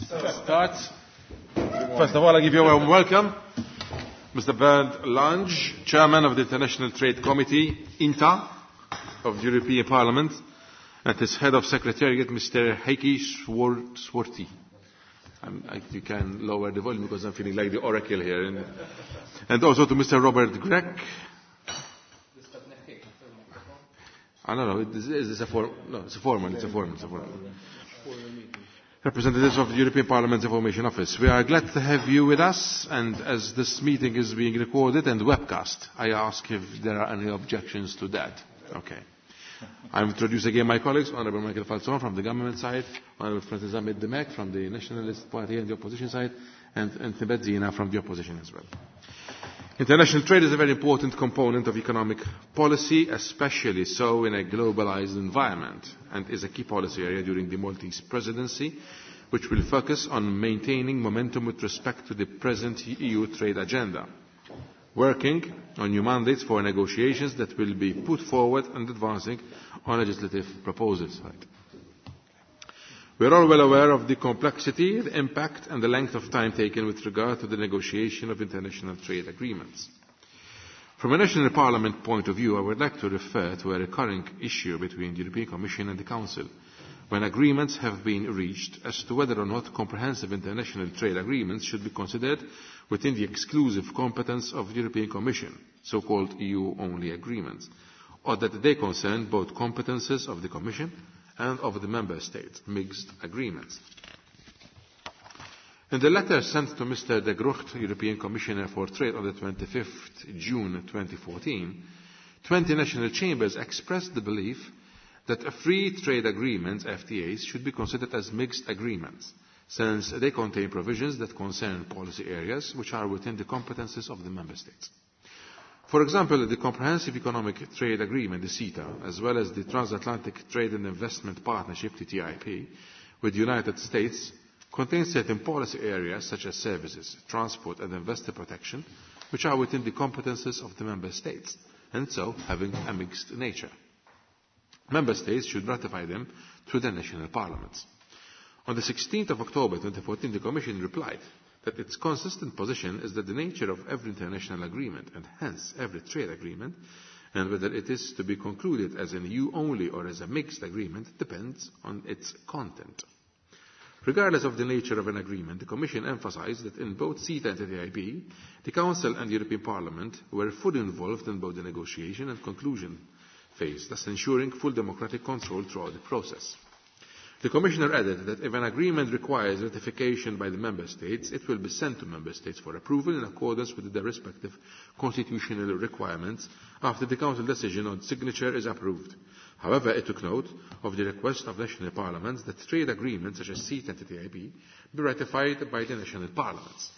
start. First of all, I give you a warm welcome. Mr. Bernd Lange, Chairman of the International Trade Committee, INTA, of the European Parliament, and his Head of Secretariat, Mr. Heikki Swartti. You can lower the volume because I'm feeling like the oracle here. And also to Mr. Robert Grech. No, it's a formal. Representatives of the European Parliament's Information Office. We are glad to have you with us, and as this meeting is being recorded and webcast, I ask if there are any objections to that. Okay. I introduce again my colleagues, Honourable Michael Falzon from the government side, Honourable Francis Ahmed Demek from the Nationalist Party and the opposition side, and Tibet Zina from the opposition as well. International trade is a very important component of economic policy, especially so in a globalized environment, and is a key policy area during the Maltese presidency, which will focus on maintaining momentum with respect to the present EU trade agenda, working on new mandates for negotiations that will be put forward and advancing on legislative proposals. We are all well aware of the complexity, the impact and the length of time taken with regard to the negotiation of international trade agreements. From a national parliament point of view, I would like to refer to a recurring issue between the European Commission and the Council, when agreements have been reached as to whether or not comprehensive international trade agreements should be considered within the exclusive competence of the European Commission, so-called EU-only agreements, or that they concern both competences of the Commission and of the Member States, mixed agreements. In the letter sent to Mr. de Gucht, European Commissioner for Trade, on the 25th June 2014, 20 national chambers expressed the belief that free trade agreements, FTAs, should be considered as mixed agreements, since they contain provisions that concern policy areas which are within the competences of the Member States. For example, the Comprehensive Economic Trade Agreement, the CETA, as well as the Transatlantic Trade and Investment Partnership, TTIP, with the United States, contain certain policy areas such as services, transport and investor protection, which are within the competences of the Member States, and so having a mixed nature. Member States should ratify them through their national parliaments. On the 16th of October 2014, the Commission replied that its consistent position is that the nature of every international agreement, and hence every trade agreement, and whether it is to be concluded as an EU-only or as a mixed agreement, depends on its content. Regardless of the nature of an agreement, the Commission emphasized that in both CETA and TTIP, the Council and the European Parliament were fully involved in both the negotiation and conclusion phase, thus ensuring full democratic control throughout the process. The Commissioner added that if an agreement requires ratification by the Member States, it will be sent to Member States for approval in accordance with their respective constitutional requirements after the Council decision on signature is approved. However, it took note of the request of national parliaments that trade agreements such as CETA and TTIP be ratified by the national parliaments.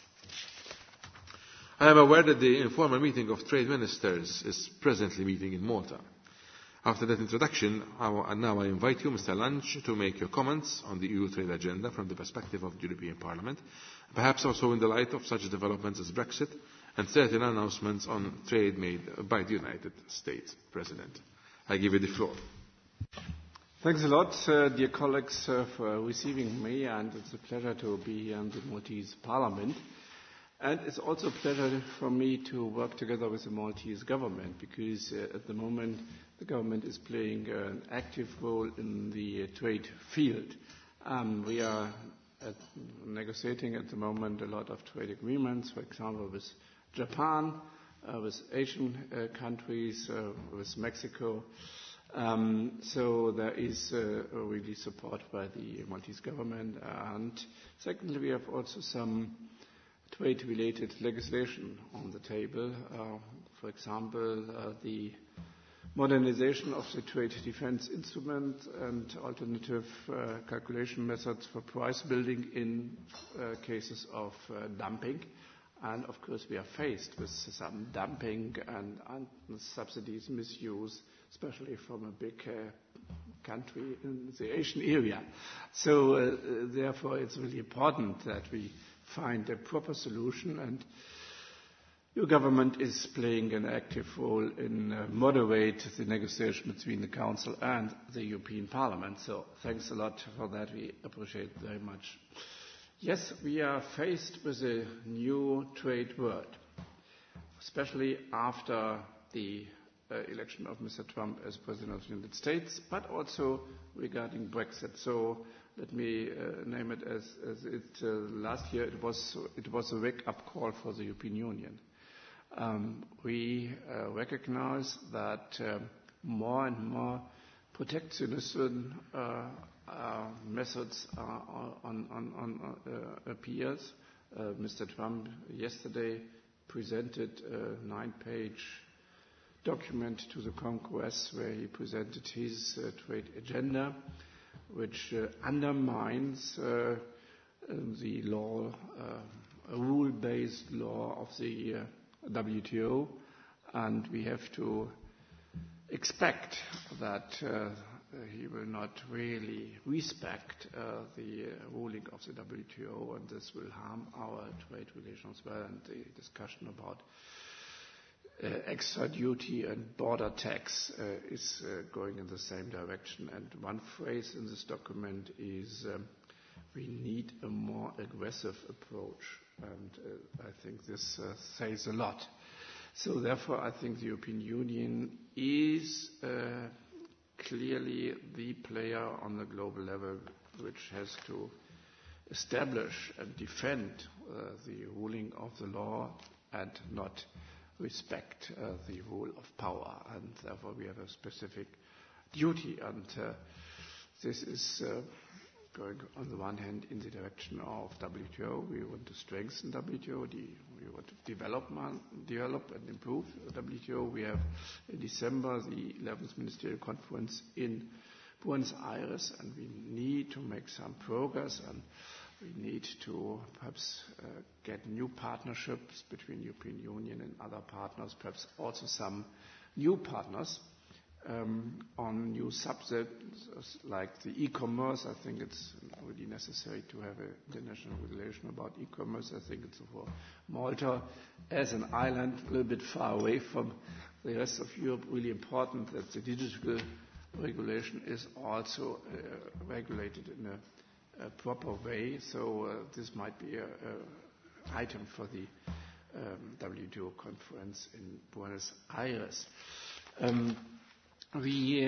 I am aware that the informal meeting of trade ministers is presently meeting in Malta. After that introduction, now I invite you, Mr. Lange, to make your comments on the EU trade agenda from the perspective of the European Parliament, perhaps also in the light of such developments as Brexit and certain announcements on trade made by the United States President. I give you the floor. Thanks a lot, dear colleagues, for receiving me, and it's a pleasure to be here in the Maltese Parliament. And it's also a pleasure for me to work together with the Maltese government, because at the moment the government is playing an active role in the trade field. We are negotiating at the moment a lot of trade agreements, for example with Japan, with Asian countries, with Mexico. So there is really support by the Maltese government. And secondly, we have also some trade-related legislation on the table. For example, the modernization of the trade defense instrument and alternative calculation methods for price building in cases of dumping. And of course, we are faced with some dumping and subsidies misuse, especially from a big country in the Asian area. So therefore, it's really important that we find a proper solution, and your government is playing an active role in moderate the negotiation between the Council and the European Parliament. So thanks a lot for that. We appreciate it very much. Yes, we are faced with a new trade world, especially after the election of Mr. Trump as President of the United States, but also regarding Brexit. So let me name it as last year it was a wake-up call for the European Union. We recognize that more and more protectionism methods appears. Mr. Trump yesterday presented a 9-page document to the Congress where he presented his trade agenda, which undermines the law, a rule-based law of the WTO, and we have to expect that he will not really respect the ruling of the WTO, and this will harm our trade relations as well, and the discussion about extra duty and border tax is going in the same direction. And one phrase in this document is we need a more aggressive approach, and I think this says a lot. So therefore I think the European Union is clearly the player on the global level which has to establish and defend the ruling of the law and not respect the rule of power, and therefore we have a specific duty, and this is going on the one hand in the direction of WTO. We want to strengthen WTO, we want to develop and improve WTO. We have in December the 11th Ministerial Conference in Buenos Aires, and we need to make some progress, and we need to perhaps get new partnerships between European Union and other partners, perhaps also some new partners on new subjects like the e-commerce. I think it's really necessary to have an international regulation about e-commerce. I think it's for Malta as an island a little bit far away from the rest of Europe really important that the digital regulation is also regulated in a proper way. So this might be an item for the WTO conference in Buenos Aires. We,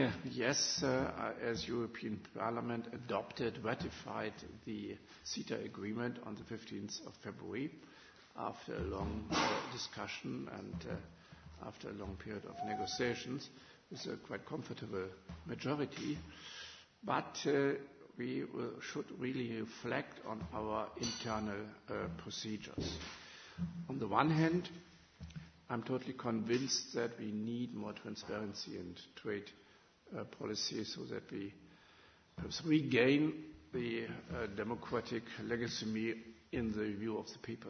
as European Parliament, ratified the CETA agreement on the 15th of February after a long discussion and after a long period of negotiations with a quite comfortable majority. But we should really reflect on our internal procedures. On the one hand, I'm totally convinced that we need more transparency in trade policy so that we perhaps regain the democratic legitimacy in the view of the people.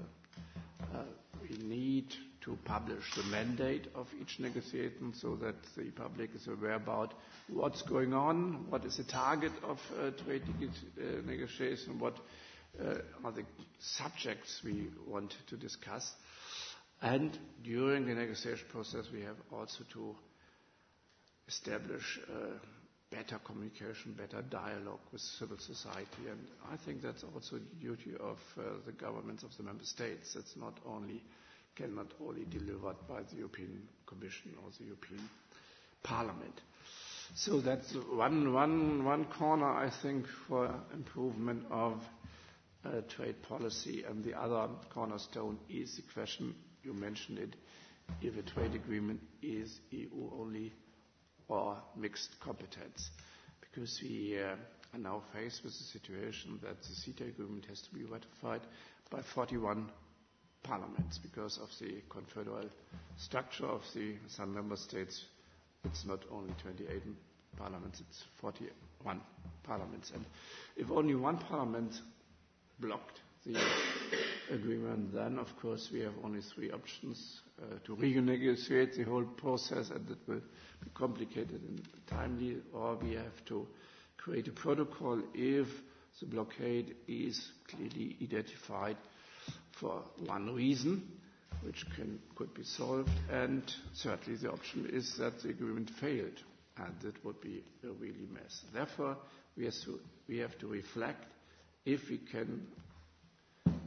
We need to publish the mandate of each negotiation so that the public is aware about what's going on, what is the target of trade negotiation, what are the subjects we want to discuss. And during the negotiation process, we have also to establish better communication, better dialogue with civil society. And I think that's also the duty of the governments of the member states. That's cannot only delivered by the European Commission or the European Parliament. So that's one corner, I think, for improvement of trade policy. And the other cornerstone is the question, you mentioned it, if a trade agreement is EU only or mixed competence. Because we are now faced with the situation that the CETA agreement has to be ratified by 41 parliaments because of the confederal structure of some member states. It's not only 28 parliaments, it's 41 parliaments. And if only one parliament blocked the agreement, then of course we have only three options: to renegotiate the whole process, and it will be complicated and timely, or we have to create a protocol if the blockade is clearly identified for one reason, which could be solved, and certainly the option is that the agreement failed, and that would be a really mess. Therefore, we have to reflect if we can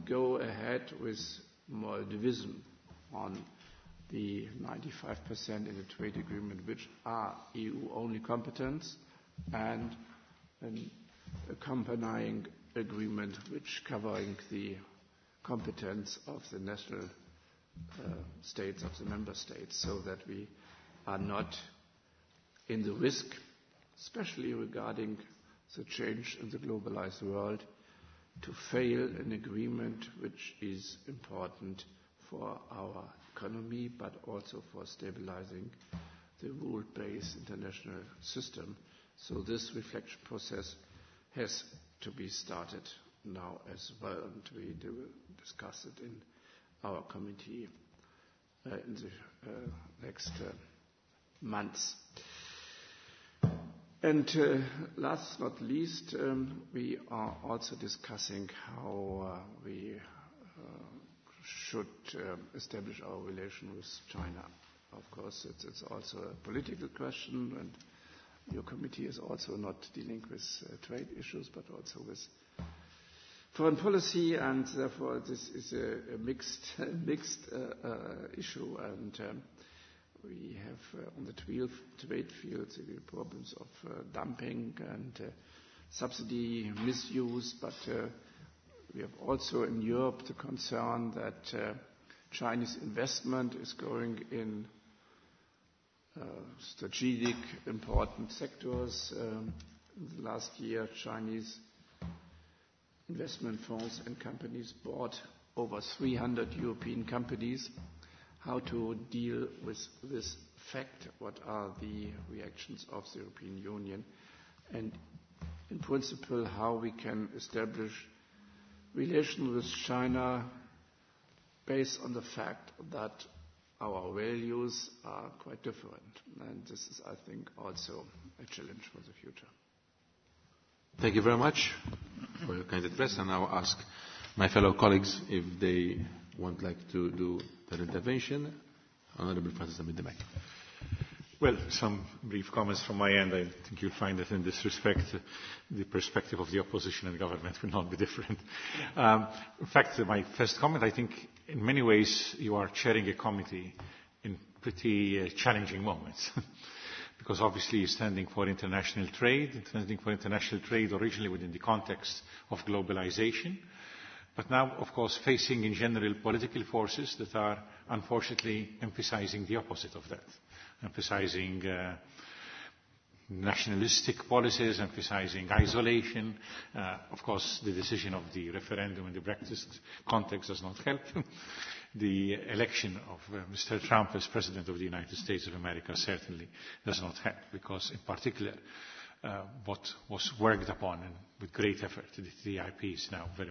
go ahead with Maldivism on the 95% in the trade agreement, which are EU-only competence, and an accompanying agreement which covering the competence of the national states, of the member states, so that we are not in the risk, especially regarding the change in the globalized world, to fail an agreement which is important for our economy, but also for stabilizing the rule-based international system. So this reflection process has to be started now as well, and we will discuss it in our committee in the next months. And last but not least, we are also discussing how we should establish our relation with China. Of course, it's also a political question, and your committee is also not dealing with trade issues, but also with foreign policy, and therefore this is a mixed issue. And we have on the trade field the problems of dumping and subsidy misuse, but we have also in Europe the concern that Chinese investment is going in strategic important sectors. In the last year, Chinese investment funds and companies bought over 300 European companies. How to deal with this fact? What are the reactions of the European Union? And in principle, how we can establish relations with China based on the fact that our values are quite different. And this is, I think, also a challenge for the future. Thank you very much for your kind address. And I'll ask my fellow colleagues if they would like to do their intervention. Honourable Francis Amidemek. Well, some brief comments from my end. I think you'll find that in this respect, the perspective of the opposition and government will not be different. In fact, my first comment, I think in many ways you are chairing a committee in pretty challenging moments. Because obviously you're standing for international trade originally within the context of globalization, but now, of course, facing in general political forces that are unfortunately emphasizing the opposite of that, emphasizing nationalistic policies, emphasizing isolation. Of course, the decision of the referendum in the Brexit context does not help. The election of Mr. Trump as President of the United States of America certainly does not help, because in particular what was worked upon and with great effort, the TTIP is now very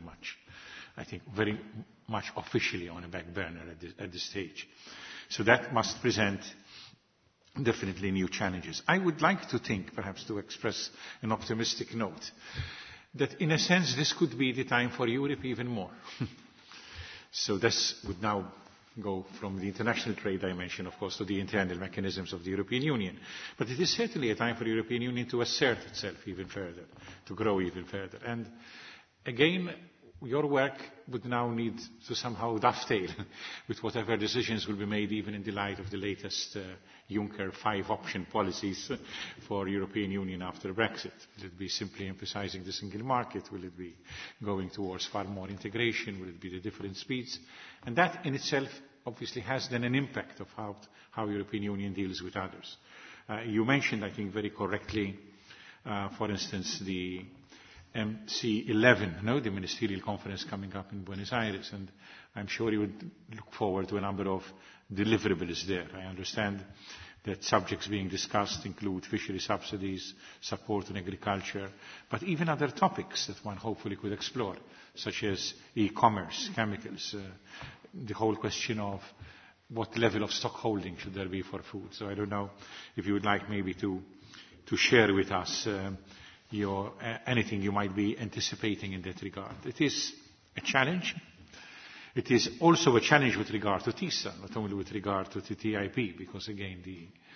much officially on a back burner at this stage. So that must present definitely new challenges. I would like to think, perhaps to express an optimistic note, that in a sense this could be the time for Europe even more. So this would now go from the international trade dimension, of course, to the internal mechanisms of the European Union. But it is certainly a time for the European Union to assert itself even further, to grow even further. And again, your work would now need to somehow dovetail with whatever decisions will be made, even in the light of the latest Juncker 5-option policies for European Union after Brexit. Will it be simply emphasizing the single market? Will it be going towards far more integration? Will it be the different speeds? And that in itself obviously has then an impact of how European Union deals with others. You mentioned, I think very correctly, for instance, the MC11, the ministerial conference coming up in Buenos Aires, and I'm sure you would look forward to a number of deliverables there. I understand that subjects being discussed include fishery subsidies, support on agriculture, but even other topics that one hopefully could explore, such as e-commerce, chemicals, the whole question of what level of stock holding should there be for food. So I don't know if you would like maybe to share with us anything you might be anticipating in that regard. It is a challenge. It is also a challenge with regard to TISA, not only with regard to the TTIP, because again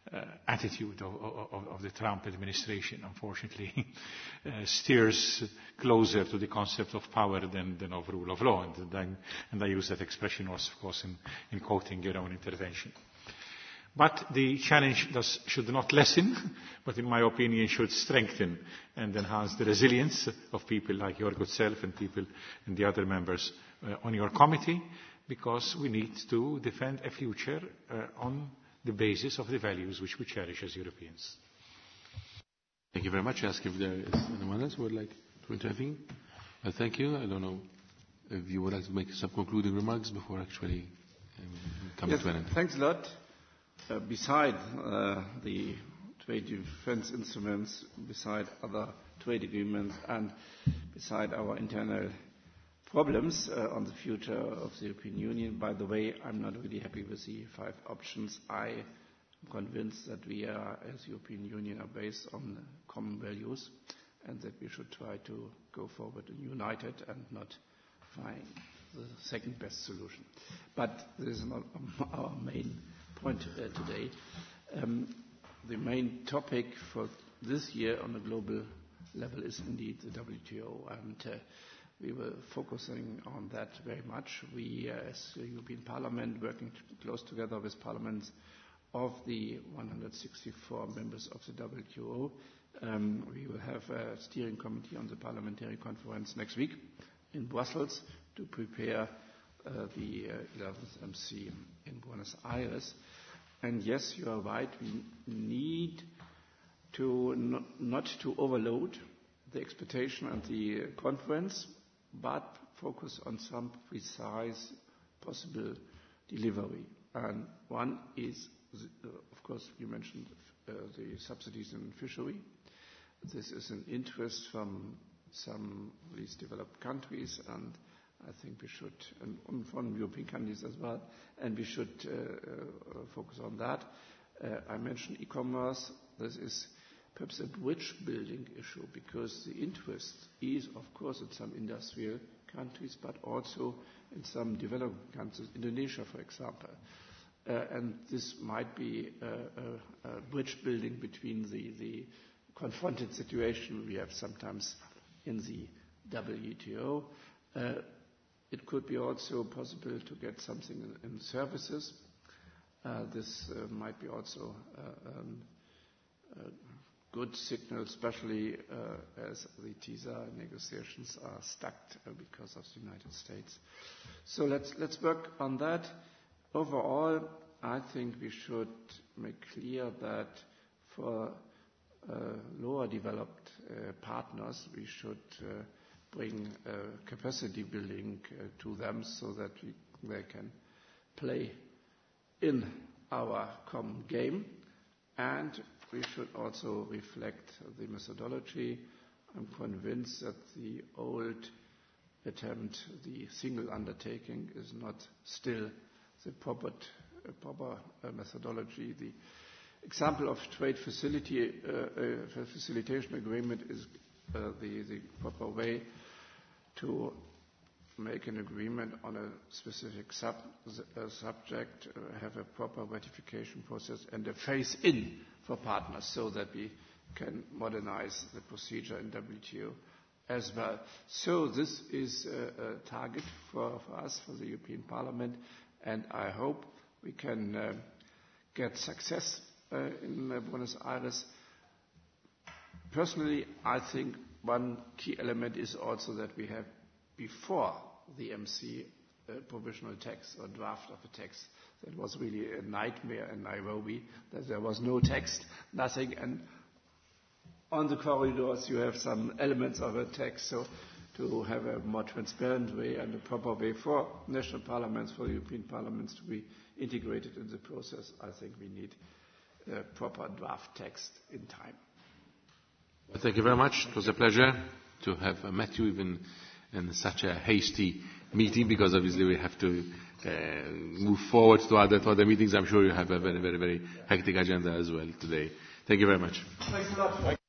attitude of the Trump administration, unfortunately, steers closer to the concept of power than of rule of law. And I use that expression also, of course, in quoting your own intervention. But the challenge should not lessen, but in my opinion should strengthen and enhance the resilience of people like your good self and people and the other members on your committee, because we need to defend a future on the basis of the values which we cherish as Europeans. Thank you very much. I ask if there is anyone else who would like to intervene. Thank you. I don't know if you would like to make some concluding remarks before actually coming to an end. Thanks a lot. Beside the trade defense instruments, beside other trade agreements, and beside our internal problems on the future of the European Union, by the way, I'm not really happy with the 5 options. I am convinced that we are, as European Union, are based on common values, and that we should try to go forward and united and not find the second best solution. But this is not our main point today. The main topic for this year on a global level is indeed the WTO, and we were focusing on that very much. We, as the European Parliament, working close together with parliaments of the 164 members of the WTO, we will have a steering committee on the parliamentary conference next week in Brussels to prepare the 11th MC in Buenos Aires. And yes, you are right, we need to not to overload the expectation and the conference, but focus on some precise possible delivery. And one is, of course, you mentioned the subsidies in fishery. This is an interest from some of these developed countries, and I think we should, and from European countries as well, and we should focus on that. I mentioned e-commerce. This is perhaps a bridge-building issue, because the interest is, of course, in some industrial countries, but also in some developing countries, Indonesia, for example. And this might be a bridge-building between the confronted situation we have sometimes in the WTO. It could be also possible to get something in services. This might be also a good signal, especially as the TISA negotiations are stuck because of the United States. So let's work on that. Overall, I think we should make clear that for lower developed partners, we should bring capacity building to them so that they can play in our common game. And we should also reflect the methodology. I'm convinced that the old attempt, the single undertaking, is not still the proper methodology. The example of trade facilitation agreement is the proper way to make an agreement on a specific subject, have a proper ratification process and a phase-in for partners so that we can modernize the procedure in WTO as well. So this is a target for us, for the European Parliament, and I hope we can get success in Buenos Aires. Personally, I think one key element is also that we have, before the MC, provisional text or draft of a text. That was really a nightmare in Nairobi, that there was no text, nothing, and on the corridors you have some elements of a text. So to have a more transparent way and a proper way for national parliaments, for European parliaments to be integrated in the process, I think we need a proper draft text in time. Well, thank you very much. It was a pleasure to have met you even in such a hasty meeting, because obviously we have to move forward to other meetings. I'm sure you have a very, very, very hectic agenda as well today. Thank you very much. Thanks a lot.